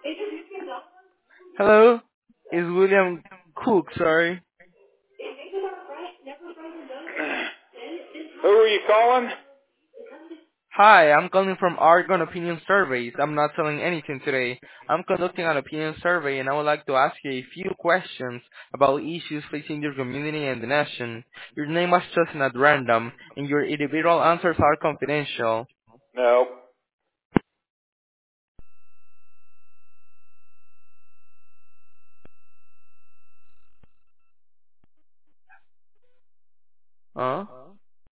Hello? Is William Cook, sorry. Who are you calling? Hi, I'm calling from Argon Opinion Surveys. I'm not selling anything today. I'm conducting an opinion survey and I would like to ask you a few questions about issues facing your community and the nation. Your name was chosen at random and your individual answers are confidential. No. Huh?